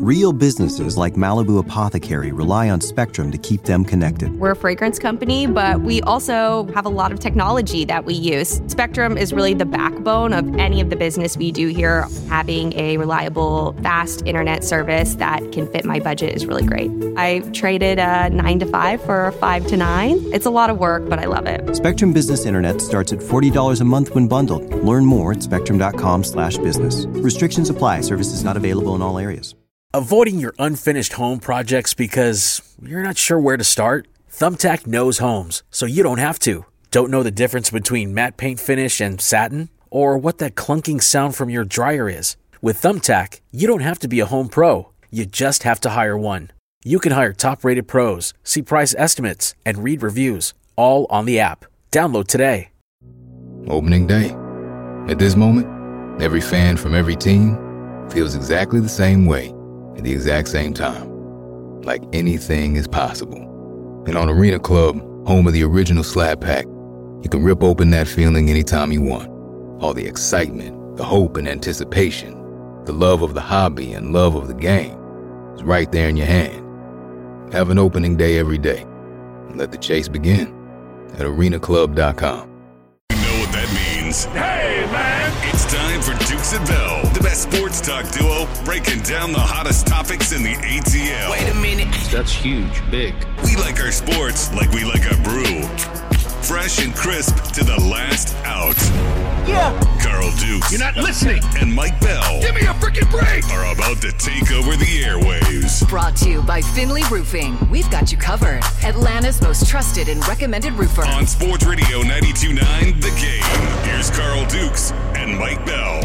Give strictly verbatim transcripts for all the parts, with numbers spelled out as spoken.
Real businesses like Malibu Apothecary rely on Spectrum to keep them connected. We're a fragrance company, but we also have a lot of technology that we use. Spectrum is really the backbone of any of the business we do here. Having a reliable, fast internet service that can fit my budget is really great. I traded a nine to five for a five to nine. It's a lot of work, but I love it. Spectrum Business Internet starts at forty dollars a month when bundled. Learn more at spectrum.com slash business. Restrictions apply. Services not available in all areas. Avoiding your unfinished home projects because you're not sure where to start? Thumbtack knows homes, so you don't have to. Don't know the difference between matte paint finish and satin? Or what that clunking sound from your dryer is? With Thumbtack, you don't have to be a home pro. You just have to hire one. You can hire top-rated pros, see price estimates, and read reviews, all on the app. Download today. Opening day. At this moment, every fan from every team feels exactly the same way at the exact same time. Like anything is possible. And on Arena Club, home of the original Slab Pack, you can rip open that feeling anytime you want. All the excitement, the hope and anticipation, the love of the hobby and love of the game is right there in your hand. Have an opening day every day. And let the chase begin at arena club dot com. You know what that means. Hey, man! It's time for Dukes and Bell, the best sports talk duo breaking down the hottest topics in the A T L. Wait a minute. That's huge. Big. We like our sports like we like our brew. Fresh and crisp to the last out. Yeah. Carl Dukes. You're not listening. And Mike Bell. Give me a freaking break. Are about to take over the airwaves. Brought to you by Finley Roofing. We've got you covered. Atlanta's most trusted and recommended roofer. On Sports Radio ninety-two point nine, The Game. Here's Carl Dukes and Mike Bell.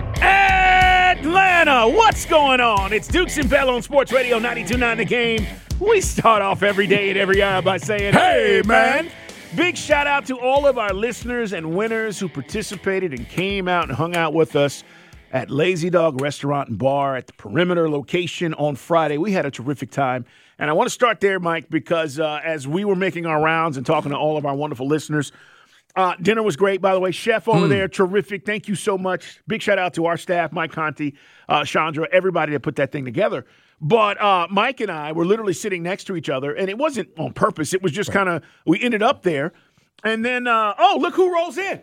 Atlanta, what's going on? It's Dukes and Bell on Sports Radio ninety-two point nine, The Game. We start off every day and every hour by saying, hey, man. Big shout out to all of our listeners and winners who participated and came out and hung out with us at Lazy Dog Restaurant and Bar at the Perimeter location on Friday. We had a terrific time. And I want to start there, Mike, because uh, as we were making our rounds and talking to all of our wonderful listeners, uh, dinner was great, by the way. Chef over mm. there, terrific. Thank you so much. Big shout out to our staff, Mike Conti, uh, Chandra, everybody that put that thing together. But uh, Mike and I were literally sitting next to each other, and it wasn't on purpose. It was just right. kind of, we ended up there. And then, uh, oh, look who rolls in.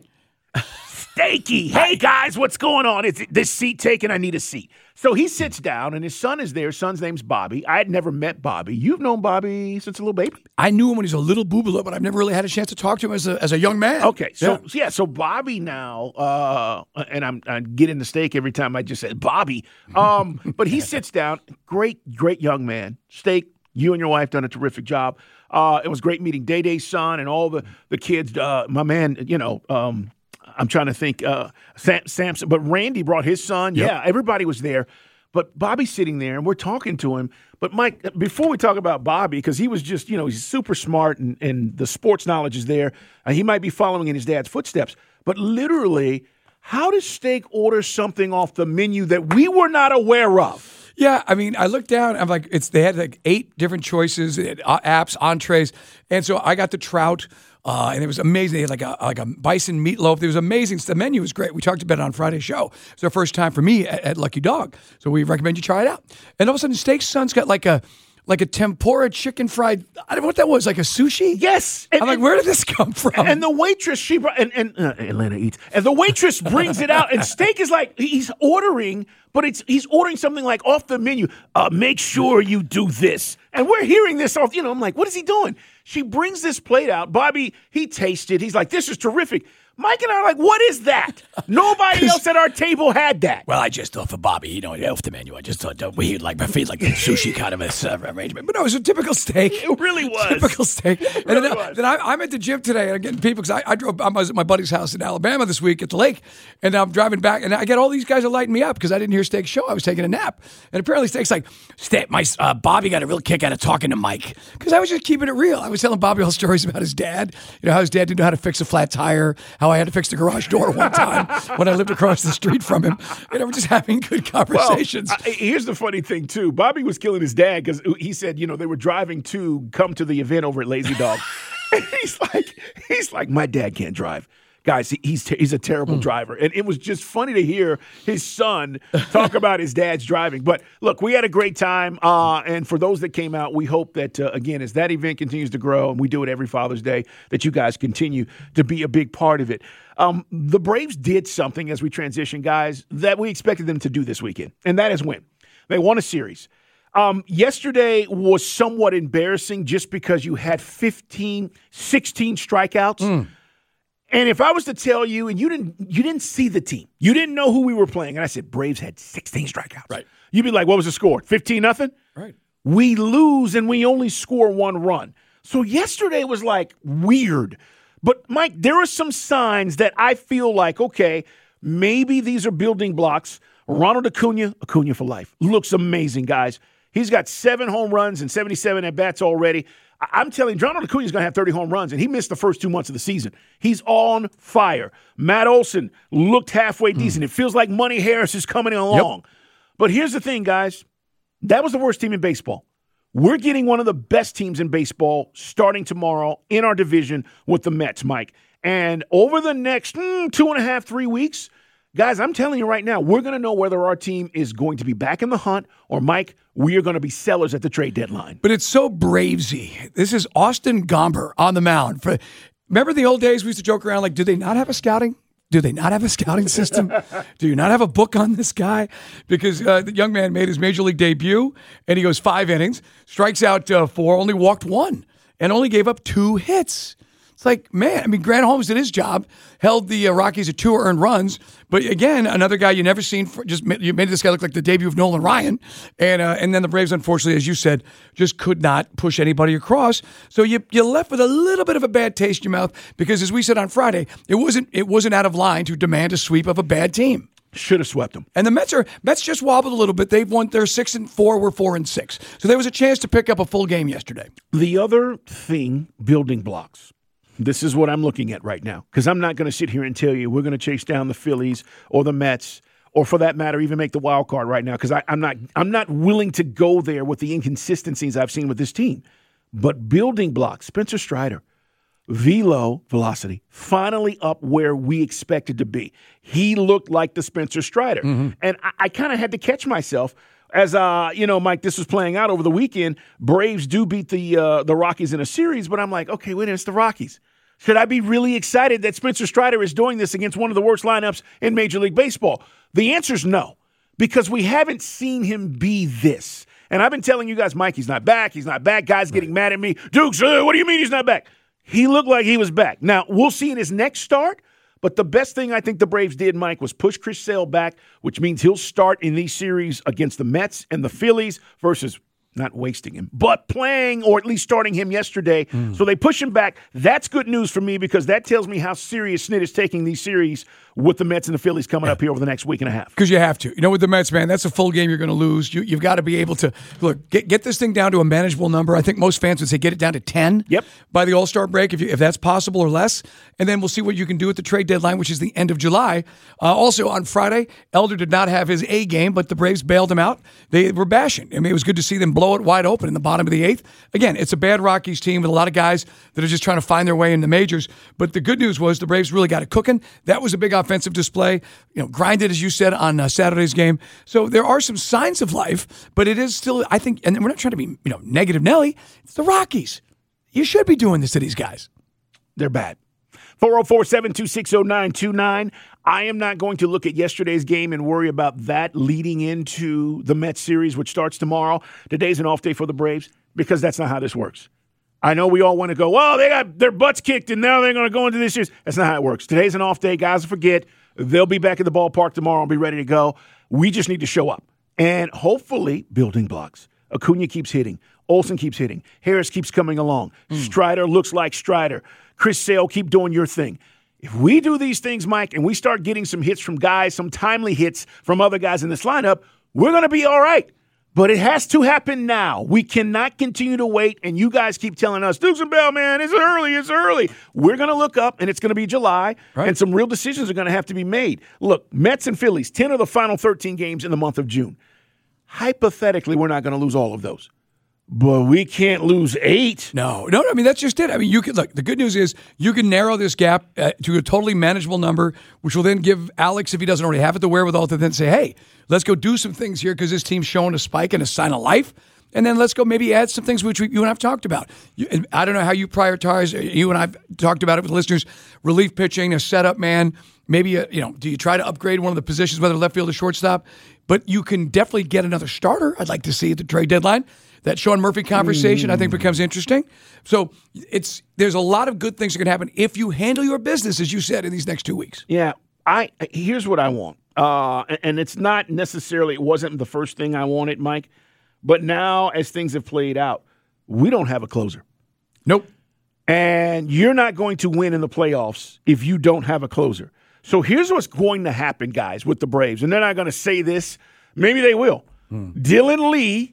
Steaky. Hey, guys, what's going on? Is this seat taken? I need a seat. So he sits down, and his son is there. His son's name's Bobby. I had never met Bobby. You've known Bobby since a little baby? I knew him when he was a little boobala, but I've never really had a chance to talk to him as a as a young man. Okay, so yeah, yeah so Bobby now, uh, and I'm I get in the steak every time I just said Bobby. Um, but he sits down. Great, great young man. Steak, you and your wife done a terrific job. Uh, it was great meeting Day Day's son and all the the kids. Uh, my man, you know. Um, I'm trying to think, uh, Sam, Samson, but Randy brought his son. Yep. Yeah, everybody was there. But Bobby's sitting there, and we're talking to him. But, Mike, before we talk about Bobby, because he was just, you know, he's super smart, and, and the sports knowledge is there. Uh, he might be following in his dad's footsteps. But literally, how does Steak order something off the menu that we were not aware of? Yeah, I mean, I looked down. I'm like, it's they had like eight different choices, uh, apps, entrees. And so I got the trout. Uh, and it was amazing. They had like a like a bison meatloaf. It was amazing. The menu was great. We talked about it on Friday's show. It's our first time for me at, at Lucky Dog, so we recommend you try it out. And all of a sudden, Steak's son's got like a like a tempura chicken fried. I don't know what that was. Like a sushi. Yes. And, I'm like, where did this come from? And the waitress, she brought and, and uh, Atlanta eats, and the waitress brings it out, and Steak is like he's ordering, but it's he's ordering something like off the menu. Uh, make sure you do this, and we're hearing this off. You know, I'm like, what is he doing? She brings this plate out. Bobby, he tasted. He's like, this is terrific. Mike and I are like, what is that? Nobody else at our table had that. Well, I just thought for Bobby, you know, off the menu, I just thought uh, we like my feet like a sushi kind of a uh, arrangement. But no, it was a typical steak. It really was. Typical steak. It and really then, was. then I, I'm at the gym today, and I'm getting people, because I, I drove, I was at my buddy's house in Alabama this week at the lake, and I'm driving back, and I get all these guys are lighting me up because I didn't hear Steak's show. I was taking a nap. And apparently Steak's like, Steak, my uh, Bobby got a real kick out of talking to Mike. Because I was just keeping it real. I was telling Bobby all stories about his dad, you know, how his dad didn't know how to fix a flat tire, how I had to fix the garage door one time when I lived across the street from him. You know, we're just having good conversations. Well, I, here's the funny thing, too. Bobby was killing his dad because he said, you know, they were driving to come to the event over at Lazy Dog. And he's like, he's like, my dad can't drive. Guys, he, he's he's a terrible mm. driver. And it was just funny to hear his son talk about his dad's driving. But, look, we had a great time. Uh, and for those that came out, we hope that, uh, again, as that event continues to grow, and we do it every Father's Day, that you guys continue to be a big part of it. Um, the Braves did something as we transition, guys, that we expected them to do this weekend, and that is win. They won a series. Um, yesterday was somewhat embarrassing just because you had fifteen, sixteen strikeouts. Mm. And if I was to tell you, and you didn't you didn't see the team, you didn't know who we were playing, and I said, Braves had sixteen strikeouts. Right. You'd be like, what was the score? fifteen nothing? Right. We lose, and we only score one run. So yesterday was like weird. But, Mike, there are some signs that I feel like, okay, maybe these are building blocks. Ronald Acuna, Acuna for life, looks amazing, guys. He's got seven home runs and seventy-seven at-bats already. I'm telling you, Ronald Acuna is going to have thirty home runs, and he missed the first two months of the season. He's on fire. Matt Olson looked halfway mm. decent. It feels like Money Harris is coming along. Yep. But here's the thing, guys. That was the worst team in baseball. We're getting one of the best teams in baseball starting tomorrow in our division with the Mets, Mike. And over the next mm, two and a half, three weeks, guys, I'm telling you right now, we're going to know whether our team is going to be back in the hunt or, Mike, we are going to be sellers at the trade deadline. But it's so Bravesy. This is Austin Gomber on the mound. For, remember the old days we used to joke around like, do they not have a scouting? Do they not have a scouting system? Do you not have a book on this guy? Because uh, the young man made his major league debut, and he goes five innings, strikes out uh, four, only walked one, and only gave up two hits. It's like, man, I mean, Grant Holmes did his job, held the uh, Rockies at two earned runs, but again, another guy you never seen, for, just you made this guy look like the debut of Nolan Ryan, and uh, and then the Braves, unfortunately, as you said, just could not push anybody across. So you you left with a little bit of a bad taste in your mouth because, as we said on Friday, it wasn't it wasn't out of line to demand a sweep of a bad team. Should have swept them. And the Mets are Mets just wobbled a little bit. They've won. They're six and four. We're four and six. So there was a chance to pick up a full game yesterday. The other thing, building blocks. This is what I'm looking at right now, because I'm not going to sit here and tell you we're going to chase down the Phillies or the Mets, or for that matter, even make the wild card right now, because I'm not I'm not willing to go there with the inconsistencies I've seen with this team. But building blocks, Spencer Strider, velo velocity, finally up where we expected to be. He looked like the Spencer Strider, mm-hmm. and I, I kind of had to catch myself. As, uh, you know, Mike, this was playing out over the weekend. Braves do beat the uh, the Rockies in a series, but I'm like, okay, wait a minute, it's the Rockies. Should I be really excited that Spencer Strider is doing this against one of the worst lineups in Major League Baseball? The answer is no, because we haven't seen him be this. And I've been telling you guys, Mike, he's not back. He's not back. Guys getting mad at me. Dukes, uh, what do you mean he's not back? He looked like he was back. Now, we'll see in his next start. But the best thing I think the Braves did, Mike, was push Chris Sale back, which means he'll start in these series against the Mets and the Phillies versus not wasting him, but playing or at least starting him yesterday. Mm. So they push him back. That's good news for me because that tells me how serious Snit is taking these series with the Mets and the Phillies coming yeah. up here over the next week and a half. Because you have to. You know, with the Mets, man, that's a full game you're going to lose. You, you've got to be able to, look, get, get this thing down to a manageable number. I think most fans would say get it down to ten yep. by the All-Star break, if, you, if that's possible or less. And then we'll see what you can do at the trade deadline, which is the end of July. Uh, also, on Friday, Elder did not have his A game, but the Braves bailed him out. They were bashing. I mean, it was good to see them blow it wide open in the bottom of the eighth. Again, it's a bad Rockies team with a lot of guys that are just trying to find their way in the majors. But the good news was the Braves really got it cooking. That was a big offensive display. You know, grinded, as you said, on uh, Saturday's game. So there are some signs of life, but it is still, I think, and we're not trying to be, you know, negative Nelly. It's the Rockies. You should be doing this to these guys. They're bad. four oh four, seven two six, oh nine two nine. I am not going to look at yesterday's game and worry about that leading into the Mets series, which starts tomorrow. Today's an off day for the Braves because that's not how this works. I know we all want to go, well, they got their butts kicked and now they're going to go into this series. That's not how it works. Today's an off day. Guys, forget. They'll be back at the ballpark tomorrow and be ready to go. We just need to show up. And hopefully, building blocks. Acuna keeps hitting. Olsen keeps hitting. Harris keeps coming along. Mm. Strider looks like Strider. Chris Sale, keep doing your thing. If we do these things, Mike, and we start getting some hits from guys, some timely hits from other guys in this lineup, we're going to be all right. But it has to happen now. We cannot continue to wait, and you guys keep telling us, Dukes and Bell, man, it's early, it's early. We're going to look up, and it's going to be July, right. and some real decisions are going to have to be made. Look, Mets and Phillies, ten of the final thirteen games in the month of June. Hypothetically, we're not going to lose all of those. but we can't lose eight. No, no, no. I mean, that's just it. I mean, you can look. The good news is you can narrow this gap uh, to a totally manageable number, which will then give Alex, if he doesn't already have it, the wherewithal to then say, "Hey, let's go do some things here because this team's showing a spike and a sign of life." And then let's go maybe add some things which we, you and I've talked about. You, and I don't know how you prioritize. You and I've talked about it with listeners. Relief pitching, a setup man. Maybe a, you know, do you try to upgrade one of the positions, whether left field or shortstop? But you can definitely get another starter. I'd like to see at the trade deadline. That Sean Murphy conversation, mm. I think, becomes interesting. So it's there's a lot of good things that can happen if you handle your business, as you said, in these next two weeks. Yeah, I here's what I want, uh, and it's not necessarily, it wasn't the first thing I wanted, Mike, but now as things have played out, we don't have a closer. Nope. And you're not going to win in the playoffs if you don't have a closer. So here's what's going to happen, guys, with the Braves, and they're not going to say this. Maybe they will. Hmm. Dylan Lee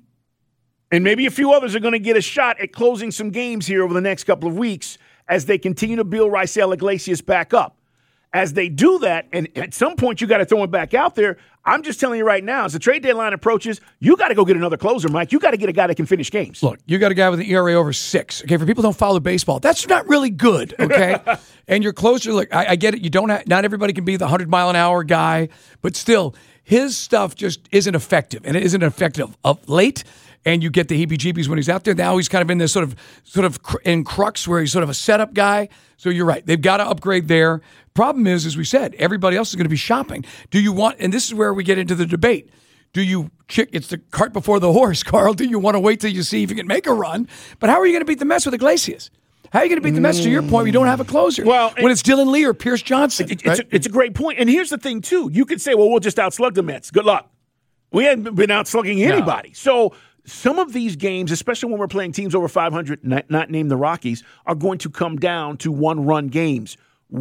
and maybe a few others are going to get a shot at closing some games here over the next couple of weeks as they continue to build Raisel Iglesias back up. As they do that, and at some point you got to throw him back out there, I'm just telling you right now, as the trade deadline approaches, you got to go get another closer, Mike. You got to get a guy that can finish games. Look, you got a guy with an E R A over six. Okay, for people who don't follow baseball, that's not really good, okay? And your closer, look, I, I get it. You don't have, not everybody can be the one hundred mile an hour guy, but still, his stuff just isn't effective, and it isn't effective of late. And you get the heebie-jeebies when he's out there. Now he's kind of in this sort of sort of cr- in crux where he's sort of a setup guy. So you're right. They've got to upgrade there. Problem is, as we said, everybody else is going to be shopping. Do you want, and this is where we get into the debate, do you, chick, it's the cart before the horse, Carl. Do you want to wait till you see if you can make a run? But how are you going to beat the Mets with Iglesias? How are you going to beat the Mets, to your point, when you don't have a closer? Well, when it's Dylan Lee or Pierce Johnson. It, right? it's, a, it's a great point. And here's the thing, too. You could say, well, we'll just outslug the Mets. Good luck. We hadn't been outslugging anybody. No. So some of these games, especially when we're playing teams over five hundred, not, not named the Rockies, are going to come down to one-run games.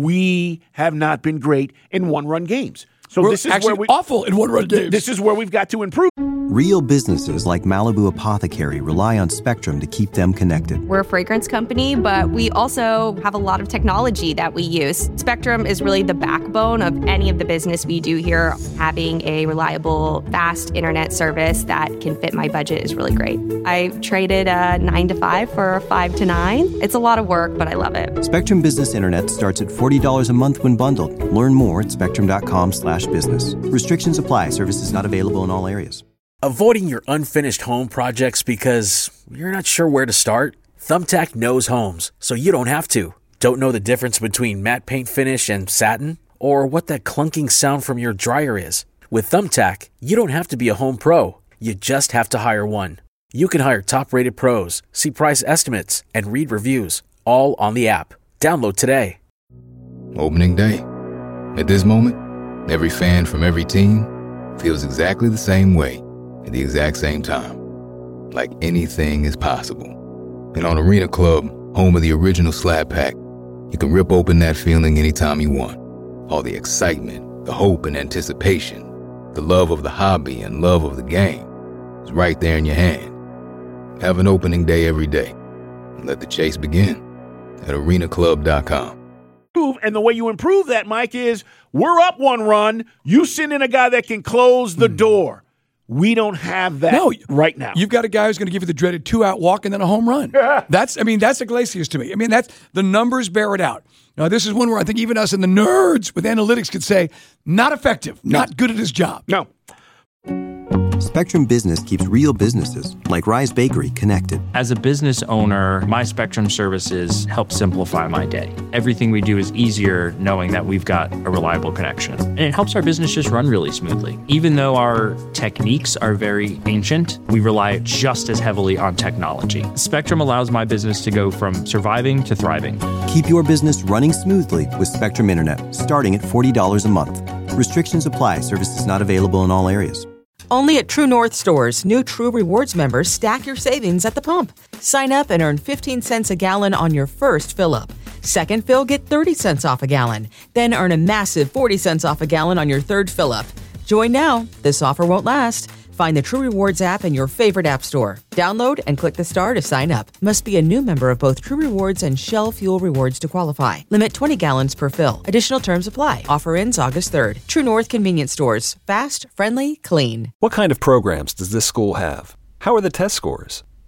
We have not been great in one-run games. So we're this is actually where we awful in one-run games. This is where we've got to improve. Real businesses like Malibu Apothecary rely on Spectrum to keep them connected. We're a fragrance company, but we also have a lot of technology that we use. Spectrum is really the backbone of any of the business we do here. Having a reliable, fast internet service that can fit my budget is really great. I traded a nine to five for a five to nine. It's a lot of work, but I love it. Spectrum Business Internet starts at forty dollars a month when bundled. Learn more at spectrum.com slash business. Restrictions apply. Services not available in all areas. Avoiding your unfinished home projects because you're not sure where to start? Thumbtack knows homes, so you don't have to. Don't know the difference between matte paint finish and satin? Or what that clunking sound from your dryer is? With Thumbtack, you don't have to be a home pro. You just have to hire one. You can hire top-rated pros, see price estimates, and read reviews, all on the app. Download today. Opening day. At this moment, every fan from every team feels exactly the same way at the exact same time. Like anything is possible. And on Arena Club, home of the original Slab Pack, you can rip open that feeling anytime you want. All the excitement, the hope and anticipation, the love of the hobby and love of the game is right there in your hand. Have an opening day every day and let the chase begin at arena club dot com. And the way you improve that, Mike, is we're up one run. You send in a guy that can close the mm. door. We don't have that no, right now. You've got a guy who's going to give you the dreaded two-out walk and then a home run. That's, I mean, that's Iglesias to me. I mean, that's the numbers bear it out. Now, this is one where I think even us and the nerds with analytics could say, not effective, no. not good at his job. No. Spectrum Business keeps real businesses, like Rise Bakery, connected. As a business owner, my Spectrum services help simplify my day. Everything we do is easier knowing that we've got a reliable connection. And it helps our business just run really smoothly. Even though our techniques are very ancient, we rely just as heavily on technology. Spectrum allows my business to go from surviving to thriving. Keep your business running smoothly with Spectrum Internet, starting at forty dollars a month. Restrictions apply. Services not available in all areas. Only at True North stores, new True Rewards members stack your savings at the pump. Sign up and earn fifteen cents a gallon on your first fill-up. Second fill, get thirty cents off a gallon. Then earn a massive forty cents off a gallon on your third fill-up. Join now. This offer won't last. Find the True Rewards app in your favorite app store. Download and click the star to sign up. Must be a new member of both True Rewards and Shell Fuel Rewards to qualify. Limit twenty gallons per fill. Additional terms apply. Offer ends August third. True North Convenience Stores. Fast, friendly, clean. What kind of programs does this school have? How are the test scores?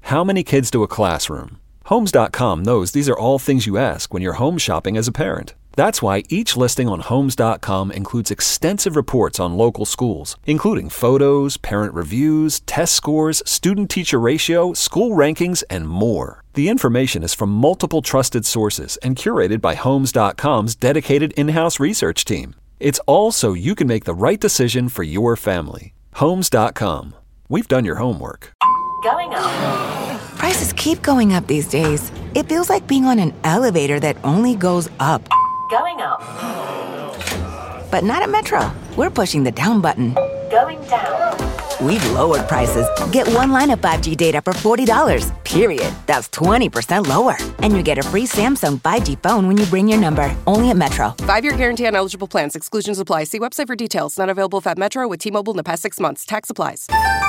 How many kids to a classroom? Homes dot com knows these are all things you ask when you're home shopping as a parent. That's why each listing on Homes dot com includes extensive reports on local schools, including photos, parent reviews, test scores, student-teacher ratio, school rankings, and more. The information is from multiple trusted sources and curated by Homes dot com's dedicated in-house research team. It's all so you can make the right decision for your family. Homes dot com. We've done your homework. Going up. Prices keep going up these days. It feels like being on an elevator that only goes up. Going up. But not at Metro. We're pushing the down button. Going down. We've lowered prices. Get one line of five G data for forty dollars. Period. That's twenty percent lower. And you get a free Samsung five G phone when you bring your number. Only at Metro. Five-year guarantee on eligible plans. Exclusions apply. See website for details. Not available at Metro with T-Mobile in the past six months. Tax applies.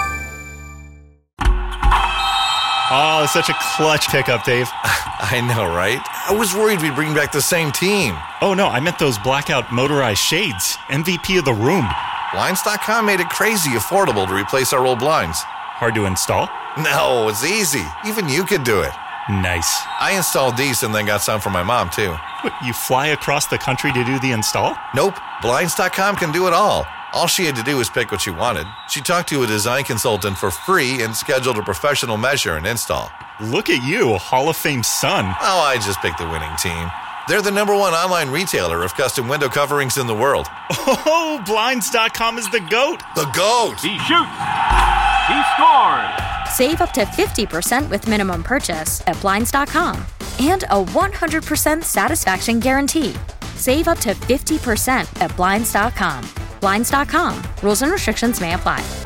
Oh, it's such a clutch pickup, Dave. I know, right? I was worried we'd bring back the same team. Oh, no, I meant those blackout motorized shades. M V P of the room. Blinds dot com made it crazy affordable to replace our old blinds. Hard to install? No, it's easy. Even you could do it. Nice. I installed these and then got some for my mom, too. What, you fly across the country to do the install? Nope. Blinds dot com can do it all. All she had to do was pick what she wanted. She talked to a design consultant for free and scheduled a professional measure and install. Look at you, Hall of Fame son. Oh, I just picked the winning team. They're the number one online retailer of custom window coverings in the world. Oh, Blinds dot com is the GOAT. The GOAT. He shoots. He scored. Save up to fifty percent with minimum purchase at Blinds dot com. And a one hundred percent satisfaction guarantee. Save up to fifty percent at Blinds dot com. Blinds dot com. Rules and restrictions may apply.